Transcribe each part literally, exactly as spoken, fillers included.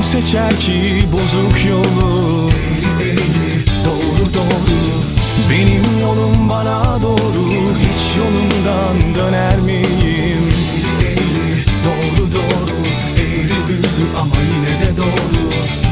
seçer ki bozuk yolu? Eğri eğri, doğru doğru, benim yolum bana doğru. Hiç yolumdan döner miyim? Eğri eğri, doğru doğru, eğri büğrü ama yine de doğru.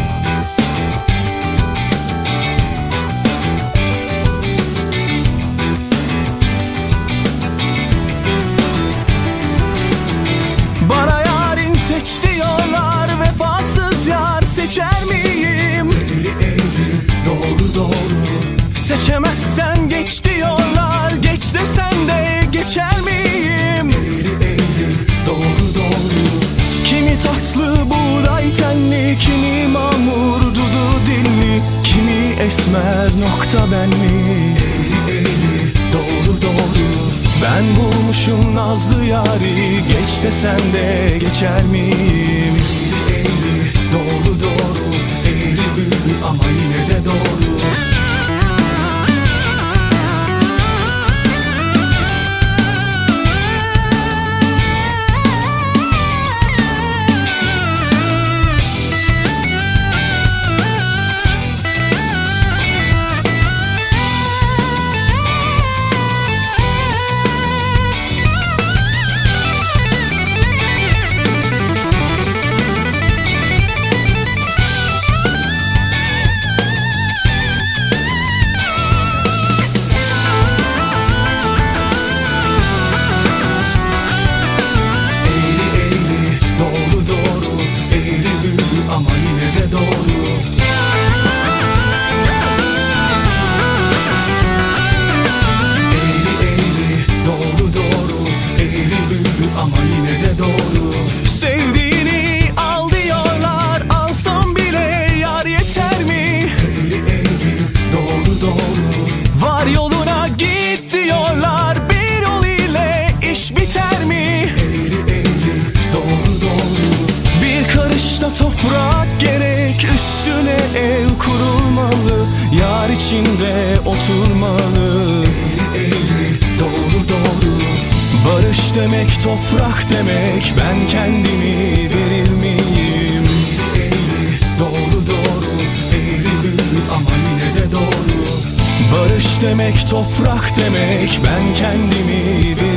Bana yarim seç diyorlar, vefasız yar seçer miyim? Eğri eğri, doğru doğru, seçemezsen geç diyorlar, geç desen de geçer miyim? Eğri eğri, doğru doğru, kimi tatlı buğday tenli, kimi mamur dudu dilli, kimi esmer nokta ben mi? Eğri eğri, doğru doğru, ben bulmuşum nazlı yari, geç desen de geçer miyim? Eğri eğri, doğru doğru, eğri büğrü ama yine de doğru. Ama yine de doğru. Eğri eğri, doğru doğru, eğri büğrü ama yine de doğru. Sevdiğini al diyorlar, alsam bile yar yeter mi? Eğri eğri, doğru doğru, var yoluna git diyorlar, bir yol ile iş biter mi? Eğri eğri, doğru doğru, bir karışta toprak gerek, üstüne ev kurulmalı, yar içinde oturmalı. Eğri eğri, doğru doğru, barış demek toprak demek, ben kendimi verir miyim? Eğri eğri, doğru doğru, eğri büğrü ama yine de doğru. Barış demek toprak demek, ben kendimi verir